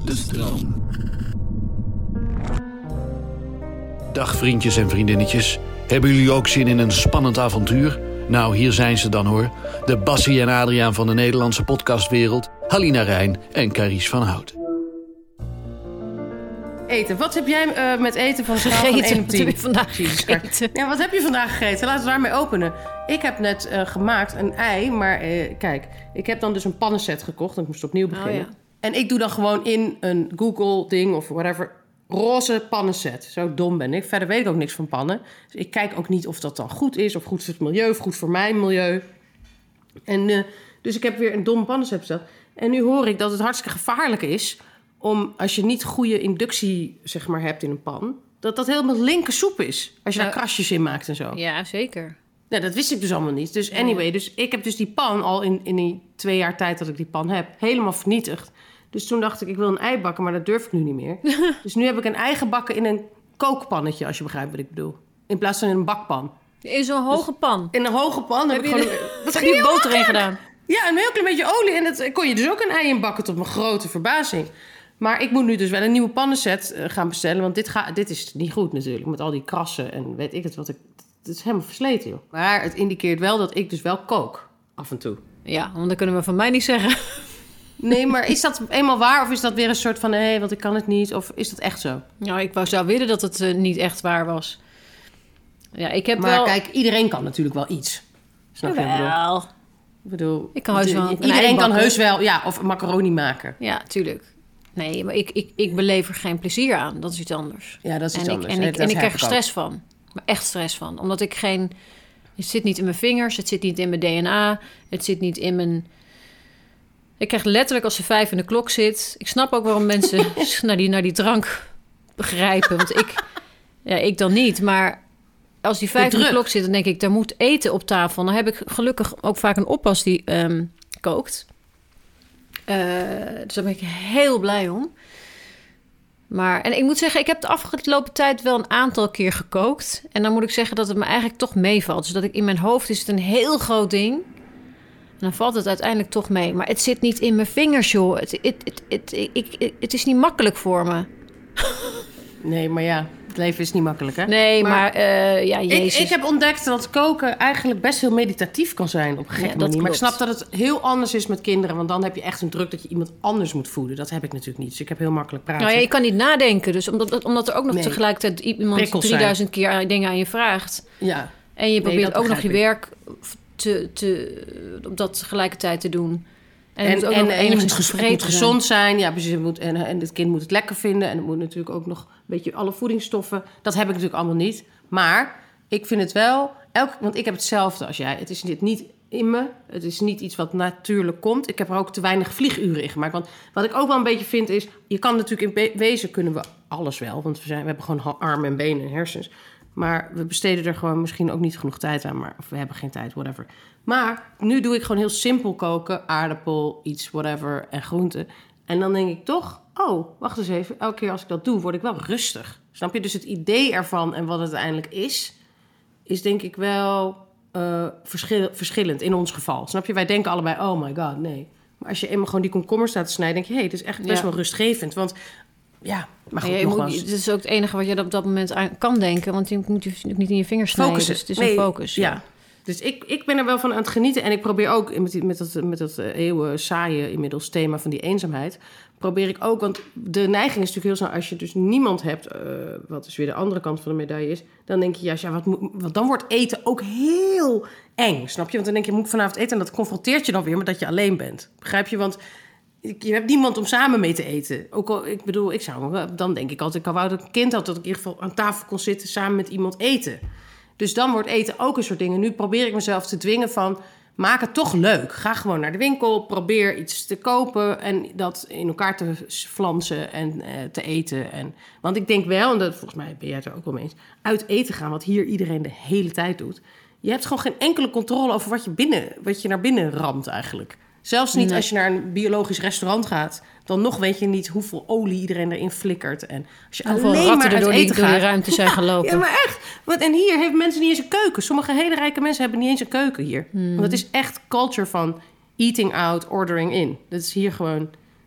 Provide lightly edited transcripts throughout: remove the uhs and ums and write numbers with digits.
de stroom. Dag vriendjes en vriendinnetjes. Hebben jullie ook zin in een spannend avontuur? Nou, hier zijn ze dan hoor. De Bassie en Adriaan van de Nederlandse podcastwereld. Halina Rijn en Carice van Houten. Eten. Wat heb jij met eten van schaal gegeten? van 1 op 10? Wat heb je vandaag gegeten? Ja, wat heb je vandaag gegeten? Laten we daarmee openen. Ik heb net gemaakt een ei, maar kijk, ik heb dan dus een pannenset gekocht. Ik moest opnieuw beginnen. Oh, ja. En ik doe dan gewoon in een Google-ding of whatever, roze pannenset. Zo dom ben ik. Verder weet ik ook niks van pannen. Dus ik kijk ook niet of dat dan goed is, of goed voor het milieu, of goed voor mijn milieu. En dus ik heb weer een dom pannenset besteld. En nu hoor ik dat het hartstikke gevaarlijk is om, als je niet goede inductie zeg maar hebt in een pan, dat helemaal linker soep is. Als je daar krasjes in maakt en zo. Ja, zeker. Nou, dat wist ik dus allemaal niet. Dus anyway, dus ik heb dus die pan al in die 2 jaar tijd dat ik die pan heb, helemaal vernietigd. Dus toen dacht ik wil een ei bakken, maar dat durf ik nu niet meer. Dus nu heb ik een ei gebakken in een kookpannetje, als je begrijpt wat ik bedoel. In plaats van in een bakpan. In zo'n hoge pan. In een hoge pan heb ik gewoon Wat heb je boter in gedaan? Ja, een heel klein beetje olie. En dat kon je dus ook een ei in bakken, tot mijn grote verbazing. Maar ik moet nu dus wel een nieuwe pannenset gaan bestellen. Want dit is niet goed natuurlijk. Met al die krassen en weet ik het wat. Het is helemaal versleten, joh. Maar het indiceert wel dat ik dus wel kook. Af en toe. Ja, want dat kunnen we van mij niet zeggen. Nee, maar is dat eenmaal waar? Of is dat weer een soort van, nee, want ik kan het niet? Of is dat echt zo? Nou, ik zou willen dat het niet echt waar was. Ja, ik heb maar wel... kijk, iedereen kan natuurlijk wel iets. Snap je wat ik bedoel? Wel. Ik bedoel, Ik kan heus wel een ei iedereen kan bakken. heus wel, ja, of macaroni maken. Ja, tuurlijk. Nee, maar ik beleef er geen plezier aan. Dat is iets anders. Ja, dat is iets anders. En ik Dat krijg er heb ik ook. stress van. Maar echt stress van. Omdat ik geen... Het zit niet in mijn vingers. Het zit niet in mijn DNA. Het zit niet in mijn... Ik krijg letterlijk als ze 5 in de klok zit... Ik snap ook waarom mensen naar die drank grijpen. Want ik dan niet. Maar als die 5 in de klok zit, dan denk ik... er moet eten op tafel. Dan heb ik gelukkig ook vaak een oppas die kookt. Dus daar ben ik heel blij om. En ik moet zeggen, ik heb de afgelopen tijd wel een aantal keer gekookt. En dan moet ik zeggen dat het me eigenlijk toch meevalt. Dus dat ik in mijn hoofd is het een heel groot ding. En dan valt het uiteindelijk toch mee. Maar het zit niet in mijn vingers, joh. Het is niet makkelijk voor me. Nee, maar ja, het leven is niet makkelijk, hè? Nee, maar ja, jezus. Ik heb ontdekt dat koken eigenlijk best heel meditatief kan zijn op een gekke manier. klopt. Maar ik snap dat het heel anders is met kinderen. Want dan heb je echt een druk dat je iemand anders moet voeden. Dat heb ik natuurlijk niet. Dus ik heb heel makkelijk praten. Nou ja, je kan niet nadenken. Dus omdat er ook nog tegelijkertijd iemand Prikkels 3000 keer dingen aan je vraagt. Ja. En je probeert dat ook nog je begrijp werk op dat tegelijkertijd te doen. En En het moet ook nog enigszins het tevreden moet zijn. gezond zijn. Ja, precies. En het kind moet het lekker vinden. En het moet natuurlijk ook nog een beetje alle voedingsstoffen. Dat heb ik natuurlijk allemaal niet. Maar ik vind het wel... Want ik heb hetzelfde als jij. Het is niet in me. Het is niet iets wat natuurlijk komt. Ik heb er ook te weinig vlieguren in gemaakt. Want wat ik ook wel een beetje vind is... Je kan natuurlijk in wezen kunnen we alles wel. Want we hebben gewoon armen en benen en hersens. Maar we besteden er gewoon misschien ook niet genoeg tijd aan. Of we hebben geen tijd, whatever. Maar nu doe ik gewoon heel simpel koken. Aardappel, iets, whatever, en groenten. En dan denk ik toch... Oh, wacht eens even. Elke keer als ik dat doe, word ik wel rustig. Snap je? Dus het idee ervan en wat het uiteindelijk is denk ik wel verschillend in ons geval. Snap je? Wij denken allebei, oh my god, nee. Maar als je eenmaal gewoon die komkommer staat te snijden... denk je, het is echt best wel rustgevend. Want ja, maar goed, Het is ook het enige wat je op dat moment aan kan denken. Want je moet je niet in je vingers snijden. Focussen. Dus het is een focus. Ja. Dus ik ben er wel van aan het genieten. En ik probeer ook met dat eeuwen saaie inmiddels thema van die eenzaamheid... probeer ik ook, want de neiging is natuurlijk heel snel... als je dus niemand hebt, wat dus weer de andere kant van de medaille is... dan denk je, want dan wordt eten ook heel eng, snap je? Want dan denk je, moet ik vanavond eten? En dat confronteert je dan weer met dat je alleen bent. Begrijp je? Want je hebt niemand om samen mee te eten. Ook al, ik bedoel, dan denk ik altijd... ik wou dat een kind had dat ik in ieder geval aan tafel kon zitten... samen met iemand eten. Dus dan wordt eten ook een soort ding. En nu probeer ik mezelf te dwingen van... maak het toch leuk. Ga gewoon naar de winkel, probeer iets te kopen... en dat in elkaar te flansen en te eten. Want ik denk wel, en dat, volgens mij ben jij het er ook wel mee eens... uit eten gaan, wat hier iedereen de hele tijd doet... je hebt gewoon geen enkele controle over wat je naar binnen ramt eigenlijk. Zelfs niet als je naar een biologisch restaurant gaat... dan nog weet je niet hoeveel olie iedereen erin flikkert. En als je Hoeveel alleen ratten maar er uit eten door die gaat... ruimte zijn gelopen. Ja, maar echt. En hier hebben mensen niet eens een keuken. Sommige hele rijke mensen hebben niet eens een keuken hier. Want het is echt culture van eating out, ordering in. Dat is hier gewoon...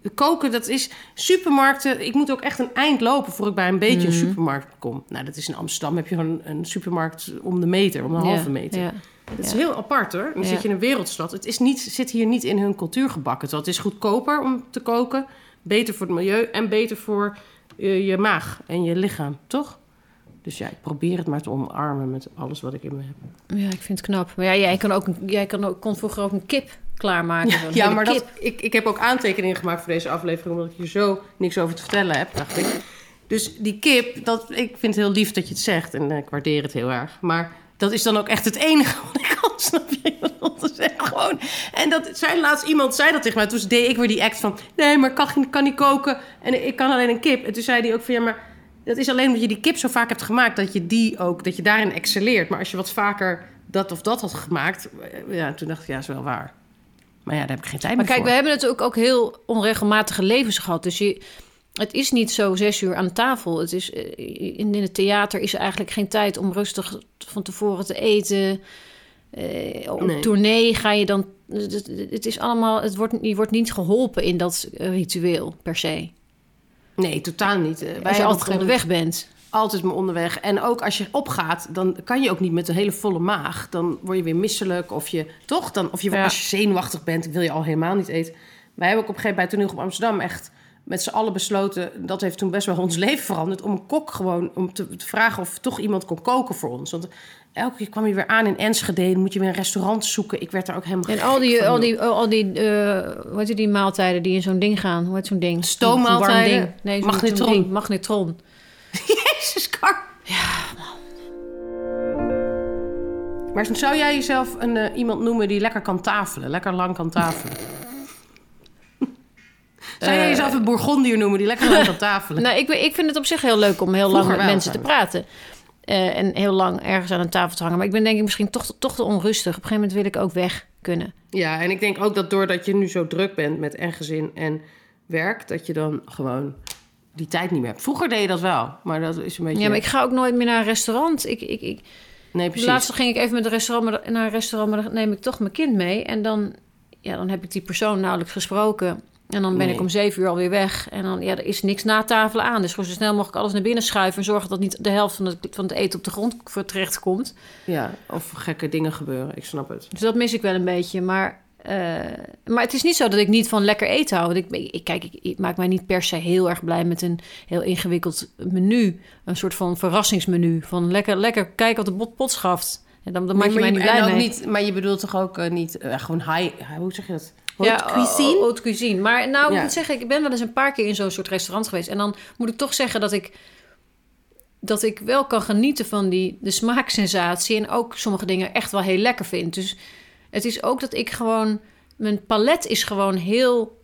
Koken, dat is supermarkten. Ik moet ook echt een eind lopen voor ik bij een beetje een supermarkt kom. Nou, dat is in Amsterdam. Heb je gewoon een supermarkt om de meter, om de halve meter. Ja. Dat is heel apart, hoor. Dan zit je in een wereldstad. Het is zit hier niet in hun cultuur gebakken. Het is goedkoper om te koken. Beter voor het milieu en beter voor je maag en je lichaam, toch? Dus ja, ik probeer het maar te omarmen met alles wat ik in me heb. Ja, ik vind het knap. Maar ja, jij kon vroeger ook een kip klaarmaken. Ja, maar ik heb ook aantekeningen gemaakt voor deze aflevering, omdat ik hier zo niks over te vertellen heb, dacht ik. Dus die kip, ik vind het heel lief dat je het zegt en ik waardeer het heel erg. Maar dat is dan ook echt het enige wat ik kan, snap je? Te zeggen, gewoon. En iemand zei dat tegen mij. Toen deed ik weer die act van, nee, maar ik kan niet koken en ik kan alleen een kip. En toen zei hij ook van, ja, maar dat is alleen omdat je die kip zo vaak hebt gemaakt, dat je daarin excelleert. Maar als je wat vaker dat of dat had gemaakt, ja, toen dacht ik, ja, is wel waar. Maar ja, daar heb ik geen tijd meer voor. Maar kijk, we hebben natuurlijk ook heel onregelmatige levens gehad. Dus het is niet zo 6 uur aan tafel. Het is, in het theater is er eigenlijk geen tijd om rustig van tevoren te eten. Op tournee ga je dan... Het is allemaal... je wordt niet geholpen in dat ritueel, per se. Nee, totaal niet. Als je altijd onderweg bent. Altijd maar onderweg. En ook als je opgaat, dan kan je ook niet met een hele volle maag. Dan word je weer misselijk. Of je als je zenuwachtig bent, wil je al helemaal niet eten. Wij hebben ook op een gegeven moment bij Toneel op Amsterdam echt met z'n allen besloten, dat heeft toen best wel ons leven veranderd, om een kok gewoon, om te vragen of toch iemand kon koken voor ons. Want elke keer kwam je weer aan in Enschede, dan moet je weer een restaurant zoeken. Ik werd daar ook helemaal en al die hoe heet die maaltijden die in zo'n ding gaan? Hoe heet zo'n ding? Stoommaaltijden? Ding. Nee, magnetron. Zo'n ding. Magnetron. Jezus, Kar. Ja, man. Maar zou jij jezelf iemand noemen die lekker kan tafelen? Lekker lang kan tafelen? Zou jij jezelf een Bourgondier noemen die lekker lang kan tafelen? Nou, ik vind het op zich heel leuk om heel lang met mensen te praten. En heel lang ergens aan een tafel te hangen. Maar ik ben denk ik misschien toch te onrustig. Op een gegeven moment wil ik ook weg kunnen. Ja, en ik denk ook dat doordat je nu zo druk bent met gezin en werk, dat je dan gewoon die tijd niet meer hebt. Vroeger deed je dat wel, maar dat is een beetje... Ja, maar ik ga ook nooit meer naar een restaurant. Nee, precies. Laatst ging ik even met naar een restaurant, maar dan neem ik toch mijn kind mee. En dan heb ik die persoon nauwelijks gesproken. En dan ben ik om 7 uur alweer weg. En dan, er is niks na tafelen aan. Dus gewoon zo snel mogelijk alles naar binnen schuiven en zorgen dat niet de helft van het eten op de grond terecht komt. Ja, of gekke dingen gebeuren. Ik snap het. Dus dat mis ik wel een beetje. Maar het is niet zo dat ik niet van lekker eten hou. Want ik maak mij niet per se heel erg blij met een heel ingewikkeld menu. Een soort van verrassingsmenu. Van lekker kijken wat de pot schaft. En dan maak je mij niet blij mee. Niet, maar je bedoelt toch ook niet gewoon hoe zeg je dat? Haute cuisine. Maar ik moet zeggen, ik ben wel eens een paar keer in zo'n soort restaurant geweest. En dan moet ik toch zeggen dat ik wel kan genieten van de smaaksensatie. En ook sommige dingen echt wel heel lekker vind. Dus het is ook dat ik gewoon... Mijn palet is gewoon heel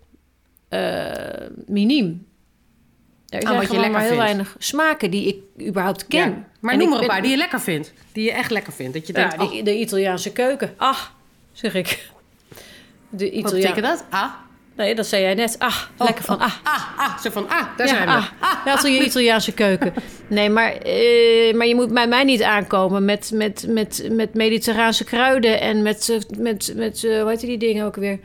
miniem. Er zijn gewoon maar heel weinig smaken die ik überhaupt ken. Ja, maar noem er een paar die je lekker vindt. Die je echt lekker vindt. Dat je denkt, de Italiaanse keuken. Zeg ik. Wat betekent dat? Nee, dat zei jij net. Lekker van Zo van, daar zijn we. Dat is je Italiaanse keuken. Nee, maar je moet bij mij niet aankomen met mediterraanse kruiden en met hoe heet die dingen ook weer?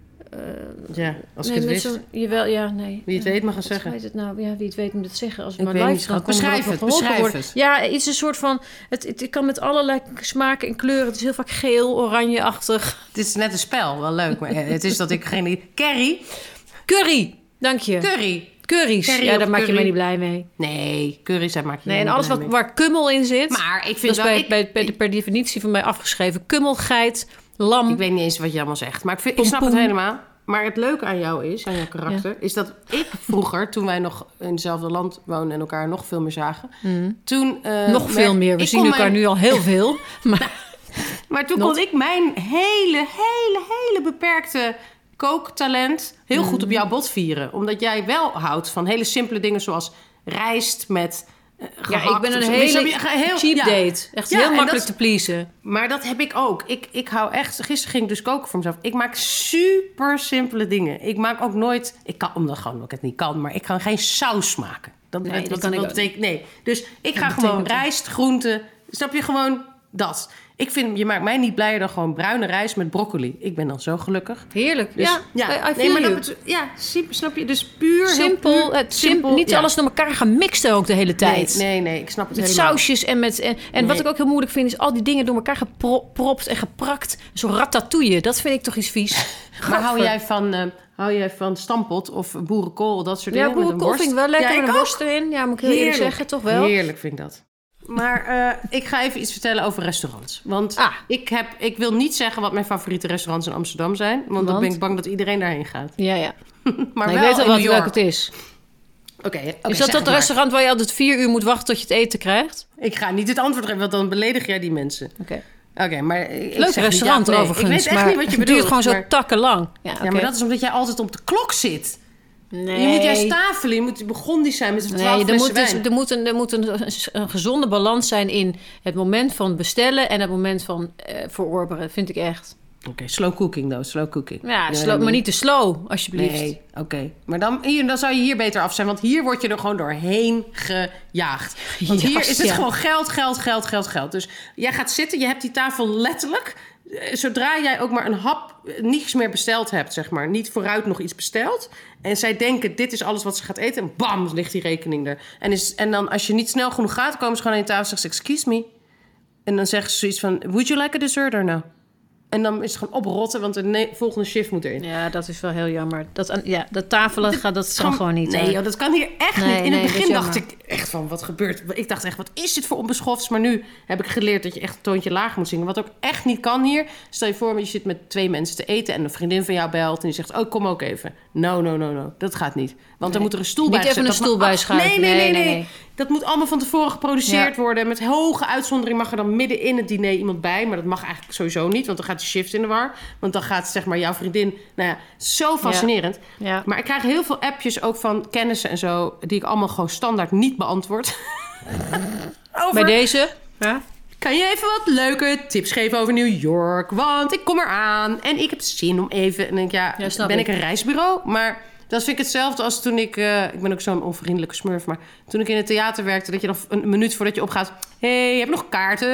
Als ik het wist. Nee. Wie het weet mag het zeggen. Weet het nou? Ja, wie het weet moet het zeggen. Als het maar live dan beschrijf het. Ja, het is een soort van... Het kan met allerlei smaken en kleuren. Het is heel vaak geel, oranje-achtig. Het is net een spel. Wel leuk. Maar het is dat ik geen... Curry. Dank je. Curry's. Ja, daar maak je mij niet blij mee. Nee, curry's, daar maak je niet blij mee. En alles waar kummel in zit... Maar ik vind dat is per definitie van mij afgeschreven. Kummel, geit, lam. Ik weet niet eens wat je allemaal zegt. Maar ik snap het helemaal. Maar het leuke aan jou is, aan jouw karakter, is dat ik vroeger, toen wij nog in hetzelfde land woonden en elkaar nog veel meer zagen, toen... nog veel meer. We zien elkaar nu al heel veel. Maar toen kon ik mijn hele beperkte kooktalent heel goed op jouw bot vieren. Omdat jij wel houdt van hele simpele dingen zoals rijst met... gehakt, ik ben een hele cheap date. Echt heel makkelijk te pleasen. Maar dat heb ik ook. Ik hou echt... Gisteren ging ik dus koken voor mezelf. Ik maak super simpele dingen. Ik maak ook nooit... Ik kan, omdat ik het niet kan, maar ik kan geen saus maken. Dat betekent... Nee. Dus ik ga gewoon rijst, groenten... Snap je, gewoon dat. Je maakt mij niet blijer dan gewoon bruine rijst met broccoli. Ik ben dan zo gelukkig. Heerlijk. Dus, I feel you. Snap je? Dus puur... Simpel. Simpel. Niet alles door elkaar gemixt ook de hele tijd. Nee, ik snap het met helemaal. Sausjes en wat ik ook heel moeilijk vind... is al die dingen door elkaar gepropt en geprakt. Zo'n ratatouille, dat vind ik toch iets vies. Maar hou jij van stampot of boerenkool, dat soort dingen? Ja, boerenkool vind ik wel lekker met een worst erin. Ja, moet ik heel eerlijk zeggen, toch wel. Heerlijk vind ik dat. Maar ik ga even iets vertellen over restaurants. Want ik wil niet zeggen wat mijn favoriete restaurants in Amsterdam zijn. Want dan ben ik bang dat iedereen daarheen gaat. Ja. Maar ik wel weet al in welke het is. Oké, is dat restaurant waar je altijd 4 uur moet wachten tot je het eten krijgt? Ik ga niet het antwoord geven, want dan beledig jij die mensen. Oké, maar... Leuk restaurant overigens. Ik weet echt niet wat je bedoelt. Het duurt gewoon zo takkenlang. Ja, maar dat is omdat jij altijd op de klok zit. Nee. Je moet juist tafelen. Je moet begondisch zijn met 12 flessen wijn. Er moet een gezonde balans zijn in het moment van bestellen... en het moment van verorberen, vind ik echt. Oké, slow cooking though, slow cooking. Ja, maar niet te slow, alsjeblieft. Nee, oké. Maar dan zou je hier beter af zijn, want hier word je er gewoon doorheen gejaagd. Want hier is het gewoon geld. Dus jij gaat zitten, je hebt die tafel letterlijk... Zodra jij ook maar een hap niets meer besteld hebt, zeg maar... niet vooruit nog iets besteld... en zij denken, dit is alles wat ze gaat eten... en bam, ligt die rekening er. En dan, als je niet snel genoeg gaat... komen ze gewoon aan je tafel en zeggen ze, excuse me. En dan zeggen ze zoiets van, would you like a dessert or no? En dan is het gewoon oprotten, want de volgende shift moet erin. Ja, dat is wel heel jammer. Dat tafelen gaat, dat kan gewoon niet. Nee, dat kan hier echt niet. In het begin dacht ik echt van, wat gebeurt? Ik dacht echt, wat is dit voor onbeschofts? Maar nu heb ik geleerd dat je echt een toontje laag moet zingen. Wat ook echt niet kan hier. Stel je voor, je zit met 2 mensen te eten... en een vriendin van jou belt en die zegt... kom ook even. No. Dat gaat niet. Want dan moet er een stoel bij niet even een stoel bij schuiven. Nee. Dat moet allemaal van tevoren geproduceerd worden. Met hoge uitzondering mag er dan midden in het diner iemand bij. Maar dat mag eigenlijk sowieso niet, want dan gaat de shift in de war. Want dan gaat zeg maar jouw vriendin... zo fascinerend. Ja. Maar ik krijg heel veel appjes ook van kennissen en zo... die ik allemaal gewoon standaard niet beantwoord. Bij deze? Ja. Kan je even wat leuke tips geven over New York? Want ik kom eraan en ik heb zin om even... En denk ik een reisbureau? Maar... Dat vind ik hetzelfde als toen ik ben ook zo'n onvriendelijke smurf... maar toen ik in het theater werkte... dat je dan een minuut voordat je opgaat... Hey, heb je nog kaarten?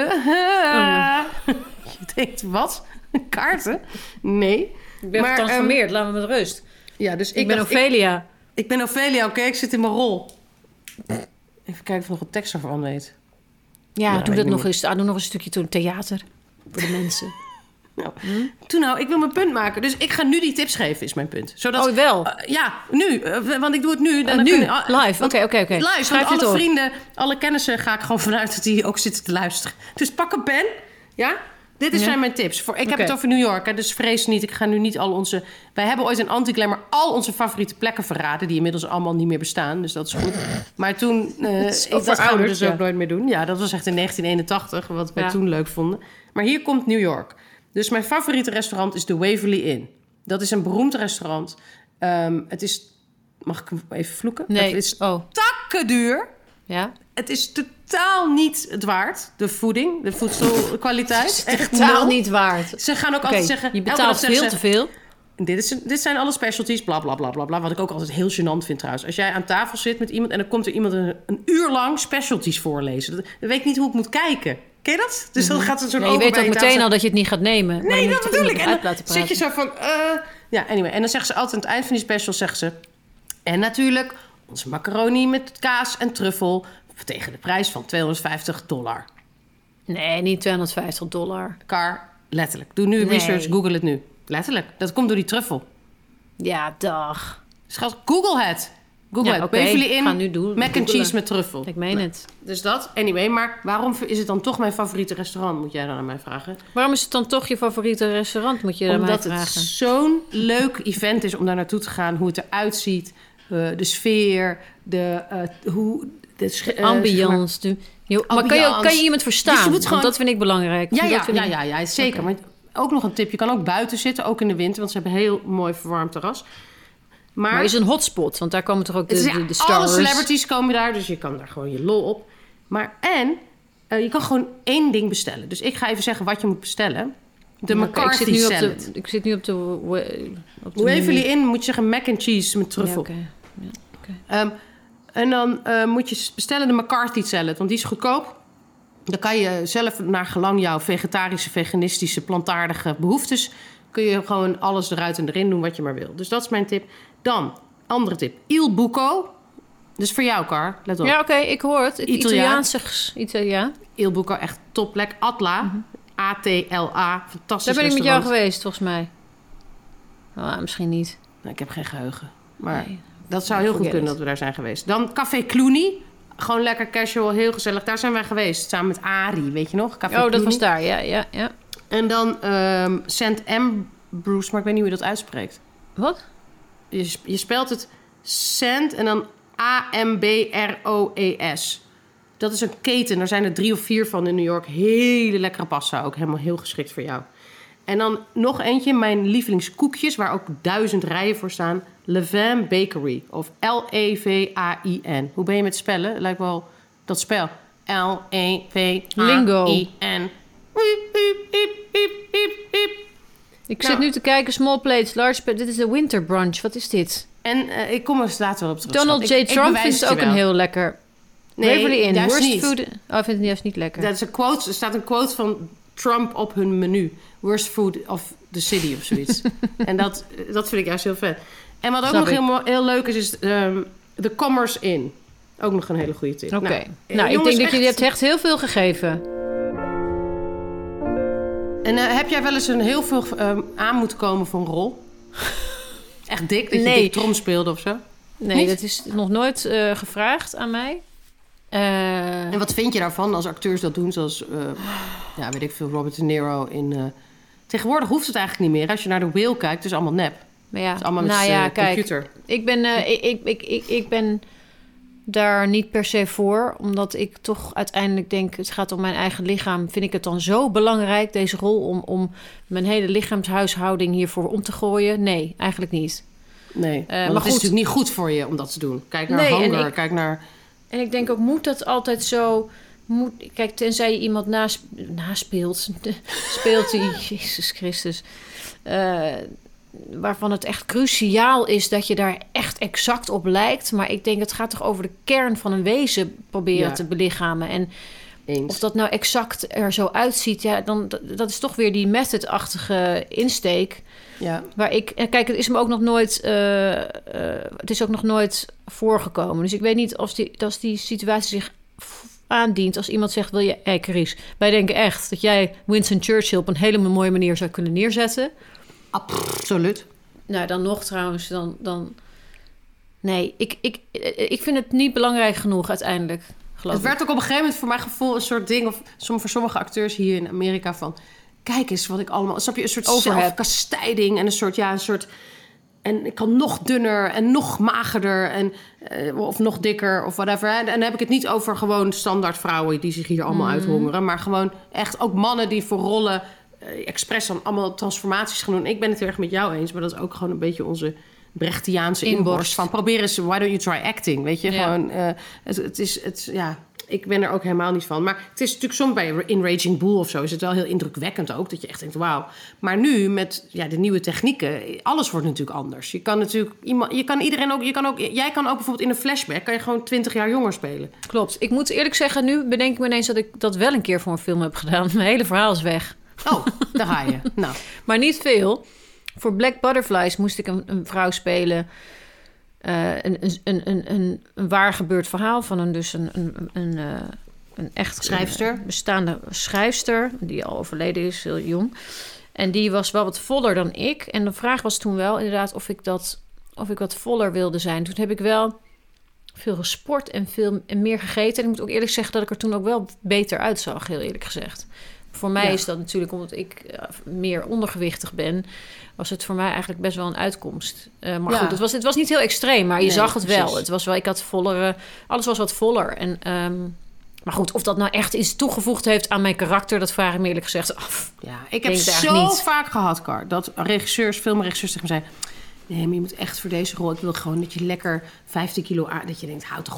Je denkt, wat? Kaarten? Nee. Ik ben getransformeerd, laat me met rust. Ja, dus ik ben Ophelia. Ik ben Ophelia, oké? Ik zit in mijn rol. Even kijken of ik nog een tekst ervan weet. Ja, doe dat nog eens. Doe nog een stukje theater voor de mensen. Ik wil mijn punt maken. Dus ik ga nu die tips geven, is mijn punt. Zodat, wel? Ja, nu. Want ik doe het nu. Live? Oké. Live, schrijf want alle vrienden, alle kennissen ga ik gewoon vanuit dat die ook zitten te luisteren. Dus pak een pen. Ja? Dit zijn mijn tips. Ik heb het over New York, hè, dus vrees niet. Ik ga nu niet al onze... Wij hebben ooit in Anti-Glamour al onze favoriete plekken verraden... die inmiddels allemaal niet meer bestaan, dus dat is goed. Maar toen... dat gaan we dus ook nooit meer doen. Ja, dat was echt in 1981, wat wij toen leuk vonden. Maar hier komt New York. Dus mijn favoriete restaurant is de Waverly Inn. Dat is een beroemd restaurant. Het is... Mag ik even vloeken? Nee. Het is takkenduur. Ja. Het is totaal niet het waard. De voeding, de voedselkwaliteit. Echt totaal niet waard. Ze gaan ook altijd zeggen... Je betaalt veel te veel. Dit zijn alle specialties, bla, bla, bla, bla, bla. Wat ik ook altijd heel gênant vind trouwens. Als jij aan tafel zit met iemand... en dan komt er iemand een uur lang specialties voorlezen. Dan weet ik niet hoe ik moet kijken. Ken je dat? Dus dan gaat het zo'n je weet ook meteen al dat je het niet gaat nemen. Nee, dat bedoel ik. En dan zit je zo van... anyway. En dan zeggen ze altijd aan het eind van die special... zeggen ze... En natuurlijk onze macaroni met kaas en truffel... tegen de prijs van $250. Nee, niet $250. Letterlijk. Doe nu research, google het nu. Letterlijk. Dat komt door die truffel. Ja, dag. Schat, google het. Google het. Waverly Inn, ga nu doen. mac and cheese met truffel. Ik meen het. Dus dat. Anyway, maar waarom is het dan toch mijn favoriete restaurant? Moet jij dan aan mij vragen. Waarom is het dan toch je favoriete restaurant? Moet je aan mij vragen. Omdat het zo'n leuk event is om daar naartoe te gaan. Hoe het eruit ziet. De sfeer. De ambiance. Maar kan je iemand verstaan? Dus want dat vind ik belangrijk. Ja, zeker. Okay. Maar ook nog een tip. Je kan ook buiten zitten, ook in de winter. Want ze hebben een heel mooi verwarmd terras. Maar is een hotspot, want daar komen toch ook de stars. Alle celebrities komen daar, dus je kan daar gewoon je lol op. Maar je kan gewoon 1 ding bestellen. Dus ik ga even zeggen wat je moet bestellen. De McCarthy salad. Ik zit nu op de Waverly Inn moet je zeggen mac and cheese met truffel. Ja, en dan moet je bestellen de McCarthy salad, want die is goedkoop. Dan kan je zelf naar gelang jouw vegetarische, veganistische, plantaardige behoeftes... kun je gewoon alles eruit en erin doen wat je maar wil. Dus dat is mijn tip. Dan, andere tip. Il Buco. Dus voor jou, Car. Let op. Ja, oké, ik hoor het. Italiaanse... Ja. Il Buco, echt topplek. Atla. A-T-L-A. Fantastisch. Daar ben ik met jou restaurant. geweest, volgens mij. Misschien niet. Nou, ik heb geen geheugen. Maar Nee. dat zou heel goed Forget kunnen it. dat we daar zijn geweest. Dan Café Clooney. Gewoon lekker casual, heel gezellig. Daar zijn wij geweest. Samen met Arie, weet je nog? Café Oh, dat Clooney. was daar, ja. En dan St. Ambrose, maar ik weet niet hoe je dat uitspreekt. Wat? Je spelt het St. en dan A-M-B-R-O-E-S. Dat is een keten. Er zijn er 3 of 4 van in New York. Hele lekkere pasta. Ook helemaal heel geschikt voor jou. En dan nog eentje. Mijn lievelingskoekjes. Waar ook 1000 rijen voor staan. Levin Bakery. Of L-E-V-A-I-N. Hoe ben je met spellen? Lijkt wel dat spel. L-E-V-A-I-N. Ik zit nu te kijken, small plates, large plates. Dit is de winter brunch. Wat is dit? En ik kom er later wel op terug. Donald schat. J. Ik Trump bewijs vindt het ook je een wel. heel lekker... Nee, Waverly Inn, juist worst niet. food... Oh, hij vindt het juist niet lekker. Dat is een quote, er staat een quote van Trump op hun menu. Worst food of the city of zoiets. En dat vind ik juist heel vet. En wat ook Snap nog heel leuk is de Commerce Inn. Ook nog een hele goede tip. Oké. Nou, ik jongens, denk dat je hebt echt heel veel gegeven. En heb jij wel eens heel veel aan moeten komen voor een rol? Echt dik? Dat je Nee. dik trom speelde of zo? Nee, Niet? dat is nog nooit gevraagd aan mij. En wat vind je daarvan als acteurs dat doen? Zoals, weet ik veel, Robert De Niro in... Tegenwoordig hoeft het eigenlijk niet meer. Als je naar de Whale kijkt, het is allemaal nep. Maar ja, Het is allemaal met computer. Ik ben daar niet per se voor. Omdat ik toch uiteindelijk denk... het gaat om mijn eigen lichaam. Vind ik het dan zo belangrijk, deze rol... om mijn hele lichaamshuishouding hiervoor om te gooien? Nee, eigenlijk niet. Nee, maar maar het is goed. natuurlijk niet goed voor je om dat te doen. Kijk naar Nee, en Hunger, ik- kijk naar... En ik denk ook, moet dat altijd zo... Kijk, tenzij je iemand naspeelt... speelt die... Jezus Christus... waarvan het echt cruciaal is dat je daar echt exact op lijkt. Maar ik denk, het gaat toch over de kern van een wezen proberen Ja. te belichamen. En Eens. of dat nou exact er zo uitziet, ja, dan dat is toch weer die method-achtige insteek. Ja. Waar kijk, het is me ook nog nooit, het is ook nog nooit voorgekomen. Dus ik weet niet als die situatie zich aandient. Als iemand zegt, wil je, Carice, wij denken echt dat jij Winston Churchill op een hele mooie manier zou kunnen neerzetten. Absoluut. Nou, dan nog trouwens, dan... Nee, ik vind het niet belangrijk genoeg uiteindelijk, geloof Het werd ook op een gegeven moment voor mijn gevoel een soort ding... of voor sommige acteurs hier in Amerika van... kijk eens wat ik allemaal... Snap je, een soort Over heb. zelfkastijding en een soort... En ik kan nog dunner en nog magerder en, of nog dikker of whatever. En dan heb ik het niet over gewoon standaard vrouwen die zich hier allemaal uithongeren. Maar gewoon echt ook mannen die voor rollen expres dan allemaal transformaties gaan doen. Ik ben het heel erg met jou eens, maar dat is ook gewoon een beetje onze Brechtiaanse inborst. Van probeer eens, why don't you try acting? Weet je, Ja. gewoon, ik ben er ook helemaal niet van. Maar het is natuurlijk soms bij In Raging Bull of zo is het wel heel indrukwekkend ook. Dat je echt denkt, wauw. Maar nu met de nieuwe technieken, alles wordt natuurlijk anders. Je kan natuurlijk jij kan ook bijvoorbeeld in een flashback, kan je gewoon 20 jaar jonger spelen. Klopt. Ik moet eerlijk zeggen, nu bedenk ik me ineens dat ik dat wel een keer voor een film heb gedaan. Mijn hele verhaal is weg. Oh, daar ga je. Nou, Maar niet veel. Voor Black Butterflies moest ik een vrouw spelen. Een waar gebeurd verhaal van een echt Schrijfster. Bestaande schrijfster, die al overleden is, heel jong. En die was wel wat voller dan ik. En de vraag was toen wel inderdaad of ik wat voller wilde zijn. Toen heb ik wel veel gesport en meer gegeten. En ik moet ook eerlijk zeggen dat ik er toen ook wel beter uitzag, heel eerlijk gezegd. Voor mij is dat natuurlijk, omdat ik meer ondergewichtig ben, was het voor mij eigenlijk best wel een uitkomst. Maar goed, het was niet heel extreem, maar je zag het wel. precies. Het was wel, ik had vollere, alles was wat voller. En, maar goed, of dat nou echt iets toegevoegd heeft aan mijn karakter, dat vraag ik me eerlijk gezegd af. ja, ik heb Denk het zo eigenlijk niet. vaak gehad, Car, dat filmregisseurs tegen me zeiden, nee, maar je moet echt voor deze rol, ik wil gewoon dat je lekker 15 kilo dat je denkt, houd toch op.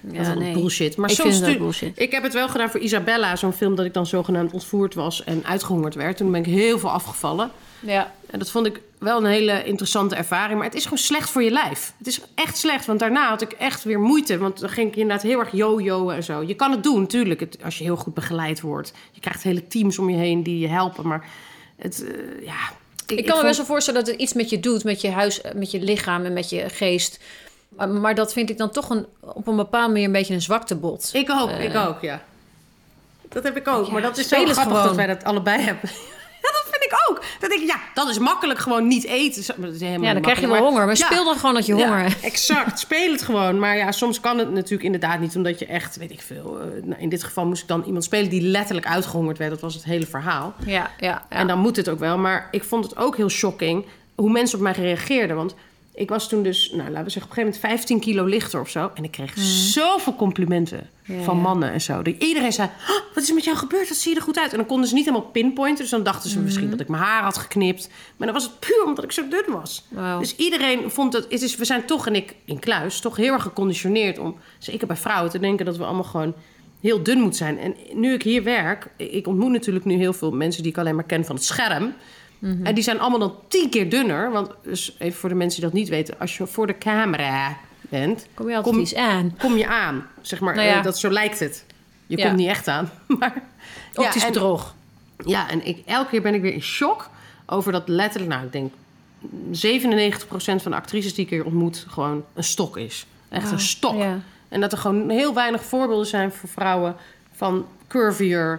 Dat is bullshit. Maar ik soms vind het ook bullshit. Ik heb het wel gedaan voor Isabella, zo'n film dat ik dan zogenaamd ontvoerd was en uitgehongerd werd. Toen ben ik heel veel afgevallen. Ja. En dat vond ik wel een hele interessante ervaring. Maar het is gewoon slecht voor je lijf. Het is echt slecht, want daarna had ik echt weer moeite. Want dan ging ik inderdaad heel erg yo-yoen en zo. Je kan het doen, natuurlijk, als je heel goed begeleid wordt. Je krijgt hele teams om je heen die je helpen. Maar het, Ik kan me best wel voorstellen dat het iets met je doet, met je met je lichaam en met je geest. Maar dat vind ik dan toch op een bepaalde manier een beetje een zwaktebod. Ik ook, ja. Dat heb ik ook. Ja, maar dat is zo grappig gewoon. dat wij dat allebei hebben. Ja, dat vind ik ook. Dat denk ik, dat is makkelijk gewoon niet eten. Dat is helemaal dan krijg je wel honger. Maar speel dan gewoon dat je honger hebt. Exact, speel het gewoon. Maar ja, soms kan het natuurlijk inderdaad niet, omdat je echt, weet ik veel. In dit geval moest ik dan iemand spelen die letterlijk uitgehongerd werd. Dat was het hele verhaal. Ja. En dan moet het ook wel. Maar ik vond het ook heel shocking hoe mensen op mij reageerden. Want ik was toen dus, laten we zeggen, op een gegeven moment 15 kilo lichter of zo. En ik kreeg zoveel complimenten van mannen en zo. Iedereen zei, wat is er met jou gebeurd? Dat zie je er goed uit. En dan konden ze niet helemaal pinpointen. Dus dan dachten ze misschien dat ik mijn haar had geknipt. Maar dan was het puur omdat ik zo dun was. Wow. Dus iedereen vond dat... We zijn toch, en ik in Kluis, toch heel erg geconditioneerd om, zeker bij vrouwen, te denken dat we allemaal gewoon heel dun moeten zijn. En nu ik hier werk, ik ontmoet natuurlijk nu heel veel mensen die ik alleen maar ken van het scherm. Mm-hmm. En die zijn allemaal dan 10 keer dunner. Want, dus even voor de mensen die dat niet weten, als je voor de camera bent, kom je altijd iets aan. Kom je aan, zeg maar. Dat zo lijkt het. Je komt niet echt aan. Maar optisch bedrog. Ja, en elke keer ben ik weer in shock over dat letterlijk, ik denk 97% van de actrices die ik hier ontmoet gewoon een stok is. Echt een stok. Ja. En dat er gewoon heel weinig voorbeelden zijn voor vrouwen van curvier,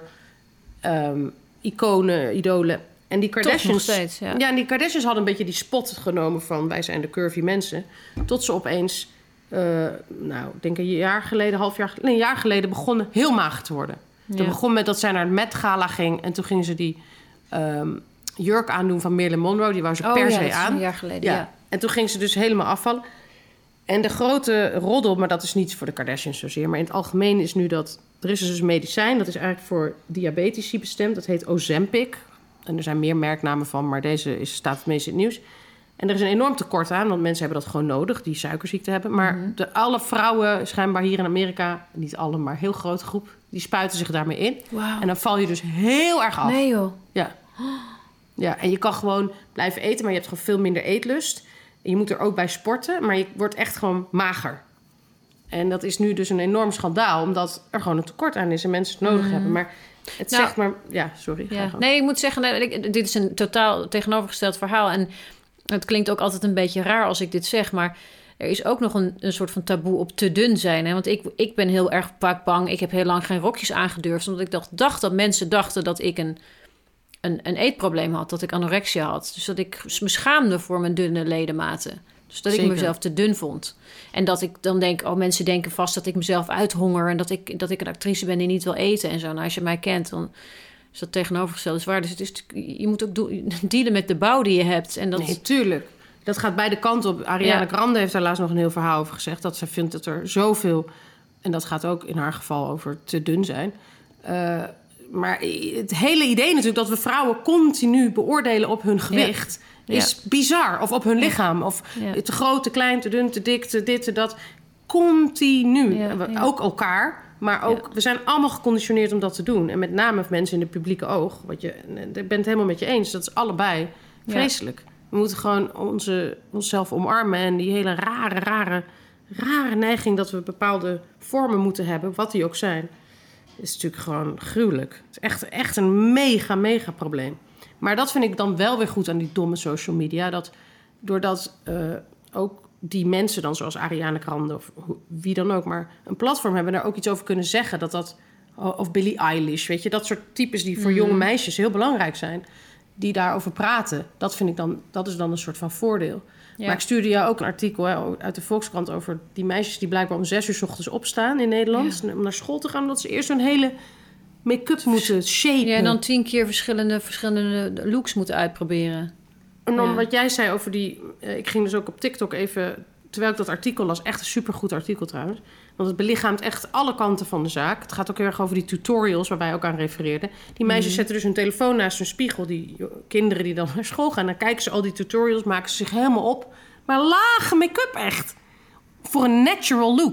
iconen, idolen. En die Kardashians, steeds, en die Kardashians hadden een beetje die spot genomen van wij zijn de curvy mensen. Tot ze opeens, ik denk een jaar geleden begonnen heel mager te worden. Ja. Toen begon met dat zij naar het Met Gala ging en toen gingen ze die jurk aandoen van Marilyn Monroe. Die wou ze per se aan. Een jaar geleden, ja. En toen ging ze dus helemaal afvallen. En de grote roddel, maar dat is niet voor de Kardashians zozeer, maar in het algemeen is nu dat er is dus een medicijn, dat is eigenlijk voor diabetici bestemd. Dat heet Ozempic. En er zijn meer merknamen van, maar deze staat het meest in het nieuws. En er is een enorm tekort aan, want mensen hebben dat gewoon nodig, die suikerziekte hebben. Maar alle vrouwen, schijnbaar hier in Amerika, niet alle, maar een heel grote groep, die spuiten zich daarmee in. Wow. En dan val je dus heel erg af. Nee joh. Ja, en je kan gewoon blijven eten, maar je hebt gewoon veel minder eetlust. En je moet er ook bij sporten, maar je wordt echt gewoon mager. En dat is nu dus een enorm schandaal, omdat er gewoon een tekort aan is en mensen het nodig hebben. Maar het zegt maar... Ja, sorry. Ja. Nee, ik moet zeggen, dit is een totaal tegenovergesteld verhaal. En het klinkt ook altijd een beetje raar als ik dit zeg, maar er is ook nog een soort van taboe op te dun zijn. Hè? Want ik ben heel erg vaak bang. Ik heb heel lang geen rokjes aangedurfd, omdat ik dacht dat mensen dachten dat ik een eetprobleem had, dat ik anorexia had. Dus dat ik me schaamde voor mijn dunne ledematen. Dus dat ik mezelf te dun vond. En dat ik dan denk, mensen denken vast dat ik mezelf uithonger en dat ik een actrice ben die niet wil eten en zo. Nou, als je mij kent, dan is dat tegenovergesteld is waar. Dus je moet ook dealen met de bouw die je hebt. En dat... Nee, tuurlijk. Dat gaat beide kanten op. Ariana Grande heeft daar laatst nog een heel verhaal over gezegd, dat ze vindt dat er zoveel, en dat gaat ook in haar geval over te dun zijn. Maar het hele idee natuurlijk dat we vrouwen continu beoordelen op hun gewicht is bizar. Of op hun lichaam. Of te groot, te klein, te dun, te dik, te dit, te dat. Continu. Ook elkaar. Maar ook, we zijn allemaal geconditioneerd om dat te doen. En met name mensen in het publieke oog. Ik ben het helemaal met je eens. Dat is allebei vreselijk. We moeten gewoon onszelf omarmen. En die hele rare neiging dat we bepaalde vormen moeten hebben. Wat die ook zijn. Is natuurlijk gewoon gruwelijk. Het is echt een mega probleem. Maar dat vind ik dan wel weer goed aan die domme social media. Dat doordat ook die mensen dan, zoals Ariana Grande of wie dan ook, maar een platform hebben, daar ook iets over kunnen zeggen. Of Billie Eilish, weet je, dat soort types die voor jonge meisjes heel belangrijk zijn, die daarover praten. Dat is dan een soort van voordeel. Ja. Maar ik stuurde jou ook een artikel uit de Volkskrant over die meisjes die blijkbaar om 6 uur 's ochtends opstaan in Nederland om naar school te gaan, omdat ze eerst een hele make-up moeten shapen. Ja, en dan 10 keer verschillende looks moeten uitproberen. En dan wat jij zei over ik ging dus ook op TikTok even, terwijl ik dat artikel las, echt een supergoed artikel trouwens. Want het belichaamt echt alle kanten van de zaak. Het gaat ook heel erg over die tutorials waar wij ook aan refereerden. Die meisjes zetten dus hun telefoon naast hun spiegel. Die kinderen die dan naar school gaan, dan kijken ze al die tutorials, maken ze zich helemaal op. Maar lage make-up echt. Voor een natural look.